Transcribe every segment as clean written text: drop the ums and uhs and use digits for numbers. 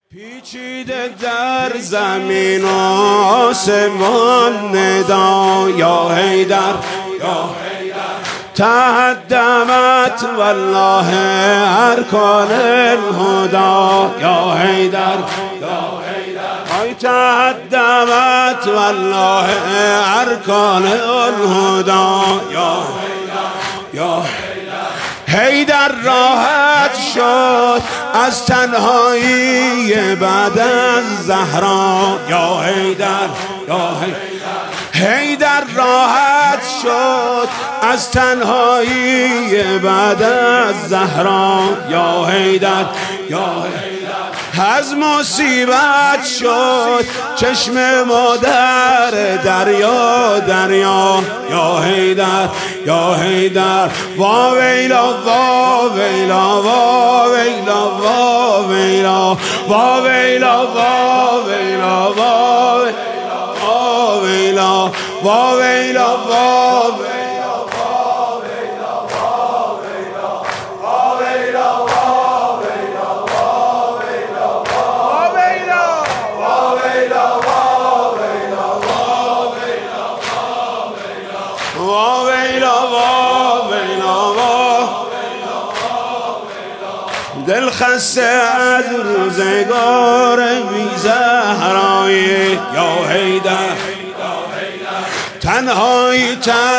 پیچیده در زمین و آسمان ندا یا حیدر یا تهدمت والله ارکان الهدا یا حیدر ای تهدمت والله ارکان الهدا یا حیدر راحت شد از تنهایی بعد از زهرا یا حیدر حیدر راحت شد از تنهایی بعد از زهرا یا حیدر از مصیبت شد چشم مادر دریا یا حیدر وا ویلا وا ویلا وا ویلا وا ویلا وا ویلا وا ویلا وا ویلا وا ویلا وا دل خسته از روزگار بی زهرایی یا حیدر تنهایی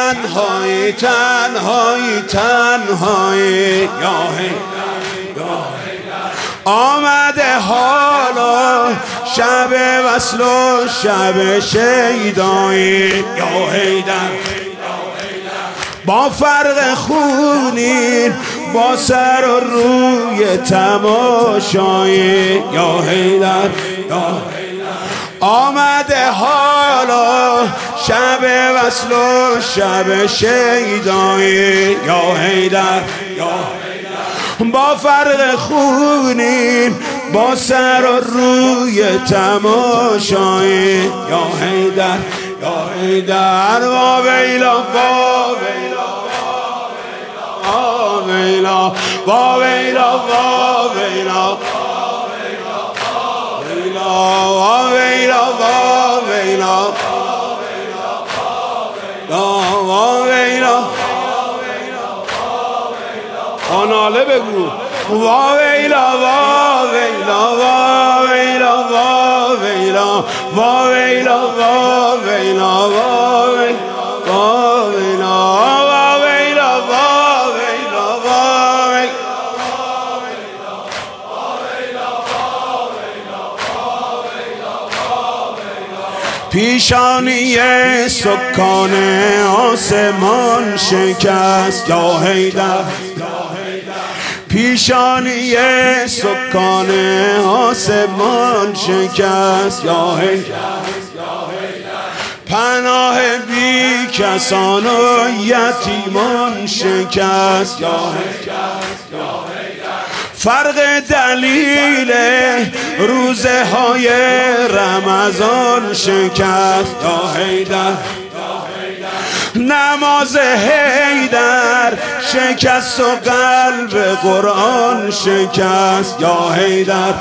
یا حیدر آمده حالا شب وصل و شب شیدایی یا حیدر با فرق خونین با سر و روی تماشایی یا حیدر آمده حالا شب وصل و شب شیدایی یا حیدر با فرق خونین با سر و روی تماشایی یا حیدر وا ویلا وا ویلا وا ویلا وا ویلا وا ویلا وا ویلا وا ویلا آناله بگو وا ویلا وا ویلا وا ویلا وا ویلا وا ویلا وا ویلا وا ویلا پیشانی سکان آسمان شکست یا حیدر پیشانی سکان آسمان شکست یا حیدر پناه بی کسان و یتیمان شکست یا حیدر فرق دلیل روزه های رمضان شکست یا حیدر نماز حیدر شکست و قلب قرآن شکست یا حیدر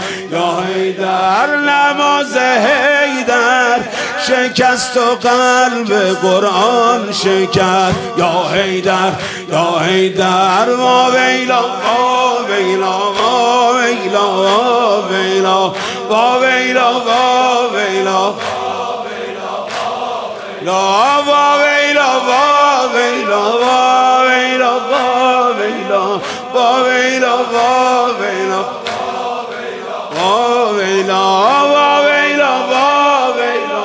نماز حیدر شکست و قلب قرآن شکست یا حیدر وا ویلا وا ویلا وا ویلا وا ویلا وا ویلا وا ویلا لا وا ویلا وا ویلا وا ویلا وا ویلا وا ویلا وا ویلا وا ویلا وا ویلا وا ویلا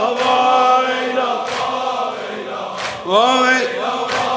وا ویلا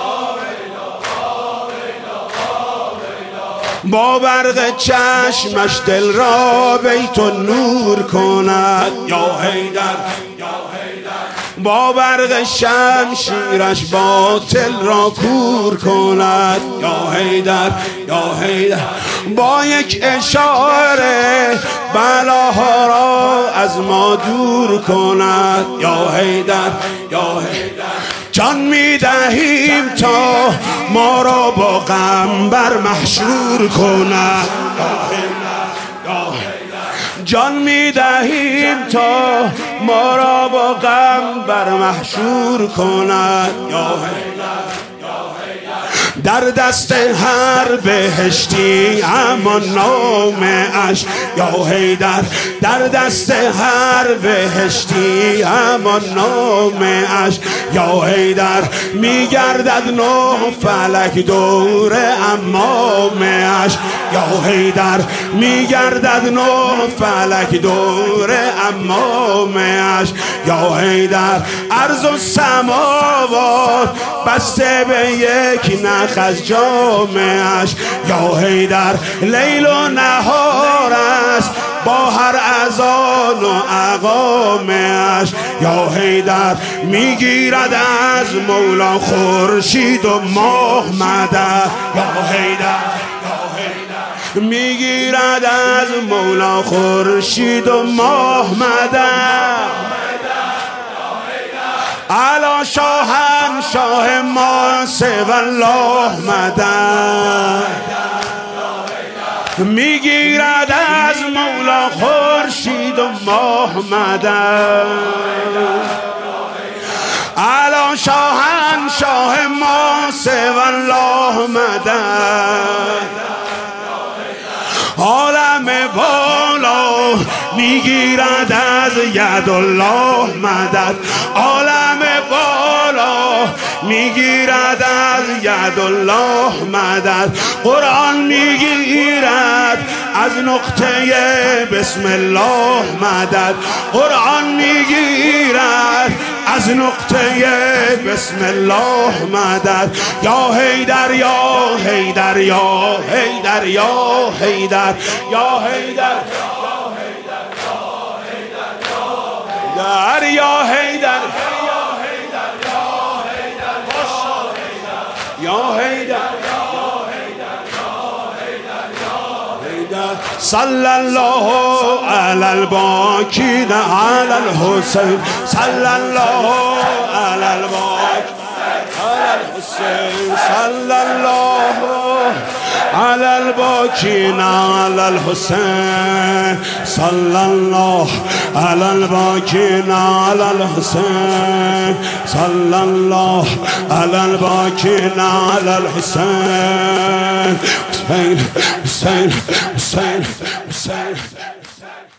با برق چشمش دل را بیت نور کند یا حیدر با برق شمشیرش باطل را کور کند یا حیدر با یک اشاره بلاها را از ما دور کند یا حیدر جان میدهیم تا ما را با غم بر محشور کند جان میدهیم تا ما را با غم بر محشور کند. یا در دست هر بهشتی اما نامش، یا حیدر در دست هر بهشتی اما نامش، یا حیدر میگردد نه فلک دور امامش، یا حیدر میگردد نه فلک دور امامش، یا حیدر ارض و سماوات بسته به یک نخ از جامش، یا حیدر لیل و نهار است با هر اذان و اقامش، یا حیدر میگیرد از مولا خورشید و ماه مدد، یا حیدر میگیرد از مولا خورشید و ماه مدد. علا شاهنشاه ما سوی الله مدد، میگیرد از مولا خورشید و ماه مدد. علا شاهنشاه ما سوی الله مدد، عالم بالا میگیرد از ید الله مدد، عالم بالا میگیرد از ید الله مدد. قرآن میگیرد از نقطه بسم الله مدد، قرآن میگیرد از نقطه بسم الله مدد. یا حیدر یا حیدر یا حیدر یا حیدر یا حیدر یا حیدر یا حیدر صلی الله علی الباکین علی الحسین، صلی الله علی الباکین علی الحسین، صلی الله علی الباکین علی الحسین، صلی الله علی الباکین علی الحسین، صلی الله علی الباکین علی الحسین. حسین حسین حسین حسین.